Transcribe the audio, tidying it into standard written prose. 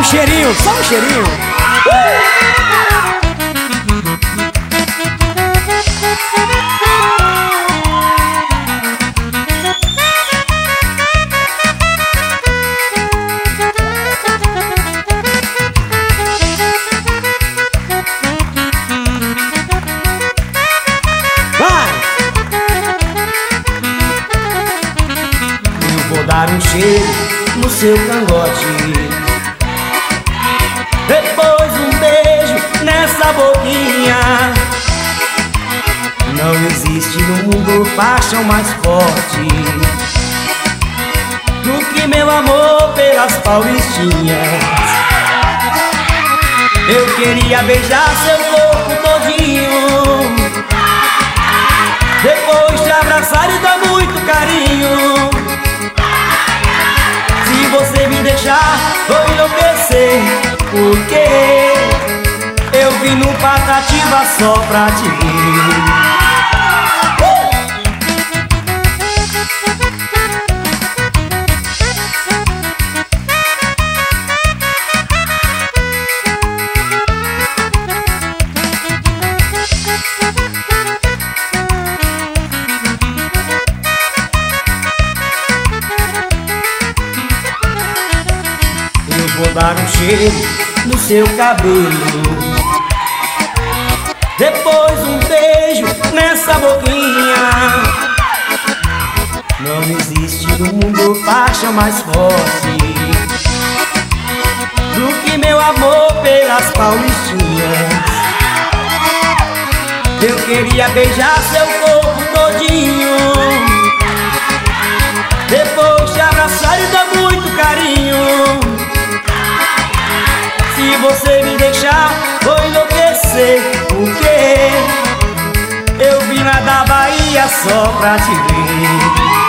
cheirinho, só um cheirinho. Vou dar um cheiro no seu cangote, depois um beijo nessa boquinha. Não existe no mundo paixão mais forte do que meu amor pelas paulistinhas. Eu queria beijar seu corpo todinho, depois te abraçar e dar muito carinho. Se você me deixar, vou enlouquecer, porque eu vim no Patativa só pra te ver. Vou dar um cheiro no seu cabelo, depois um beijo nessa boquinha. Não existe no mundo paixão mais forte do que meu amor pelas paulistinhas. Eu queria beijar seu corpo todinho, depois te abraçar e dar muito carinho. Se você me deixar, vou enlouquecer, porque eu vim lá da Bahia só pra te ver.